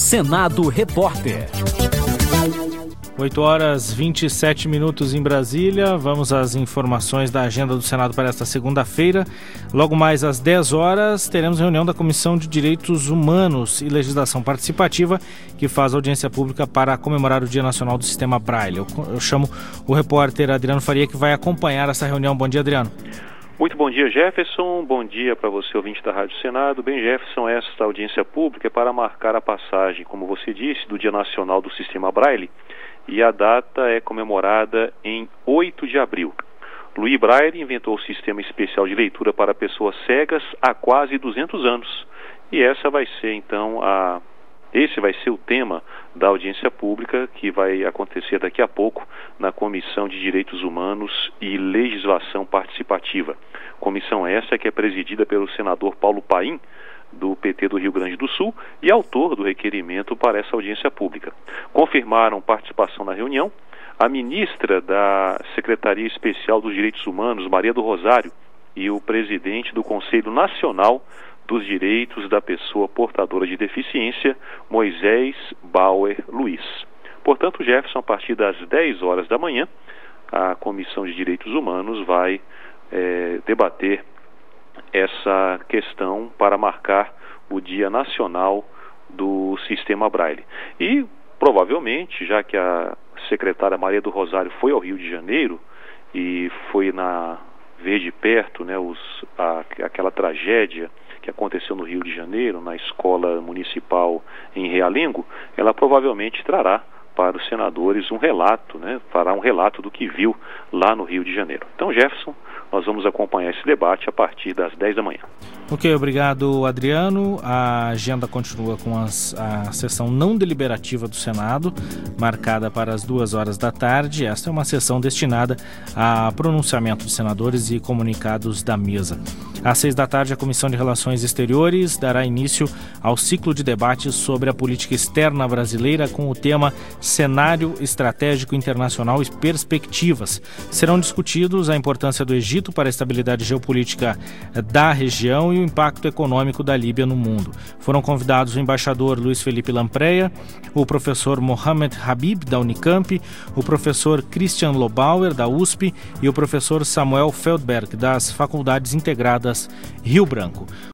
Senado Repórter. 8h27 em Brasília. Vamos às informações da agenda do Senado para esta segunda-feira. Logo mais às 10 horas, teremos reunião da Comissão de Direitos Humanos e Legislação Participativa, que faz audiência pública para comemorar o Dia Nacional do Sistema Braille. Eu chamo o repórter Adriano Faria, que vai acompanhar essa reunião. Bom dia, Adriano. Muito bom dia, Jefferson. Bom dia para você, ouvinte da Rádio Senado. Bem, Jefferson, esta audiência pública é para marcar a passagem, como você disse, do Dia Nacional do Sistema Braille, e a data é comemorada em 8 de abril. Louis Braille inventou o sistema especial de leitura para pessoas cegas há quase 200 anos. E esse vai ser o tema da audiência pública, que vai acontecer daqui a pouco na Comissão de Direitos Humanos e Legislação Participativa. Comissão essa que é presidida pelo senador Paulo Paim, do PT do Rio Grande do Sul, e autor do requerimento para essa audiência pública. Confirmaram participação na reunião a ministra da Secretaria Especial dos Direitos Humanos, Maria do Rosário, e o presidente do Conselho Nacional dos Direitos da Pessoa Portadora de Deficiência, Moisés Bauer Luiz. Portanto, Jefferson, a partir das 10 horas da manhã, a Comissão de Direitos Humanos vai debater essa questão para marcar o Dia Nacional do Sistema Braille. E, provavelmente, já que a secretária Maria do Rosário foi ao Rio de Janeiro e foi ver de perto, aquela tragédia que aconteceu no Rio de Janeiro, na escola municipal em Realengo, ela provavelmente trará para os senadores fará um relato do que viu lá no Rio de Janeiro. Então, Jefferson, nós vamos acompanhar esse debate a partir das 10 da manhã. Ok, obrigado, Adriano. A agenda continua com a sessão não deliberativa do Senado, marcada para as 2 horas da tarde. Esta é uma sessão destinada a pronunciamento de senadores e comunicados da mesa. Às 6 da tarde, a Comissão de Relações Exteriores dará início ao ciclo de debates sobre a política externa brasileira com o tema Cenário Estratégico Internacional e Perspectivas. Serão discutidos a importância do Egito para a estabilidade geopolítica da região e o impacto econômico da Líbia no mundo. Foram convidados o embaixador Luiz Felipe Lampreia, o professor Mohamed Habib, da Unicamp, o professor Christian Lobauer, da USP, e o professor Samuel Feldberg, das Faculdades Integradas Rio Branco.